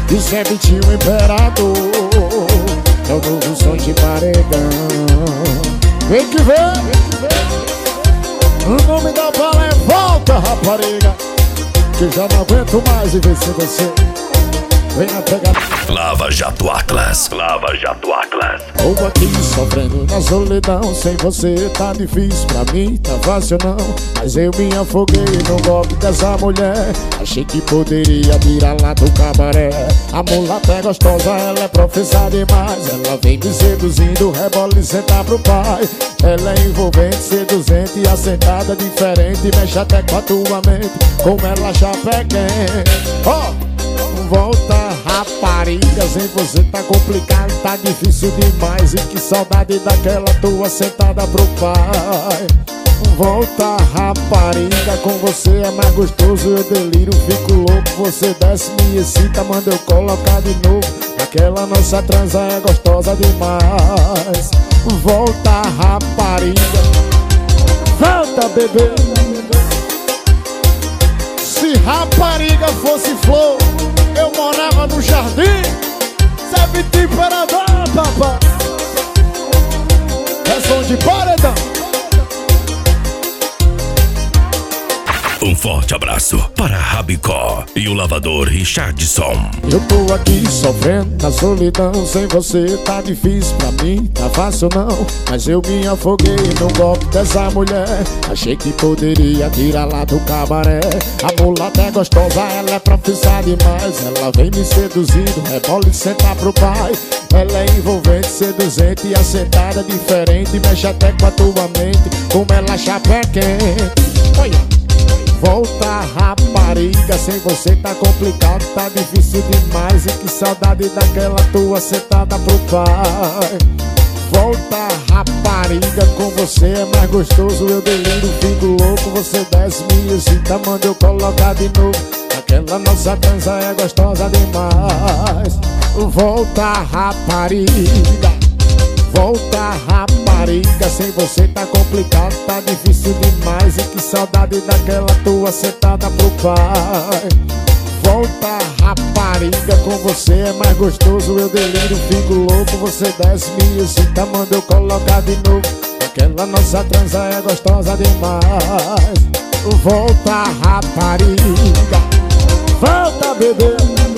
Isso é Vitinho Imperador, é o novo som de paredão. Vem que vem. O nome da bala é Volta, Rapariga, que já não aguento mais viver sem você. Venha pegar. Lava Jato Atlas. Lava Jato Atlas. Tô aqui sofrendo na solidão. Sem você tá difícil, pra mim tá fácil não. Mas eu me afoguei no golpe dessa mulher. Achei que poderia virar lá do cabaré. A mulata é gostosa, ela é profissa demais. Ela vem me seduzindo, rebola e senta pro pai. Ela é envolvente, seduzente e assentada diferente. Mexe até com a tua mente, como ela chapequente. Volta, rapariga, sem você tá complicado, tá difícil demais. E que saudade daquela tua sentada pro pai. Volta, rapariga, com você é mais gostoso. Eu deliro, fico louco, você desce, me excita, manda eu colocar de novo. Aquela nossa transa é gostosa demais. Volta, rapariga, volta, bebê. Se rapariga fosse flor, eu morava no jardim. Cê é Vitinho Imperador, papá. É som de paredão. Um forte abraço para Rabicó e o lavador Richardson. Eu tô aqui sofrendo na solidão. Sem você tá difícil, pra mim tá fácil não. Mas eu me afoguei no golpe dessa mulher. Achei que poderia tirar lá do cabaré. A mulata é gostosa, ela é profissa demais. Ela vem me seduzindo, rebola e senta pro pai. Ela é envolvente, seduzente e assentada diferente. Mexe até com a tua mente, como ela chapequente. Olha. Volta, rapariga, sem você tá complicado, tá difícil demais. E que saudade daquela tua sentada pro pai. Volta, rapariga, com você é mais gostoso. Eu deliro, fico louco, você desce, me excita, manda eu colocar de novo. Aquela nossa dança é gostosa demais. Volta, rapariga, volta, rapariga, sem você tá complicado, tá difícil demais. E que saudade daquela tua sentada pro pai. Volta, rapariga, com você é mais gostoso. Eu deliro, fico louco, você desce, me excita, manda eu colocar de novo. Aquela nossa transa é gostosa demais. Volta, rapariga, volta, bebê.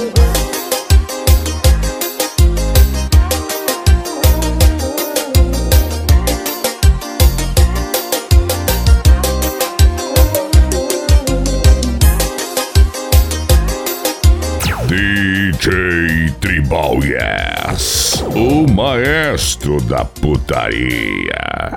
DJ Tribal Yes, o maestro da putaria.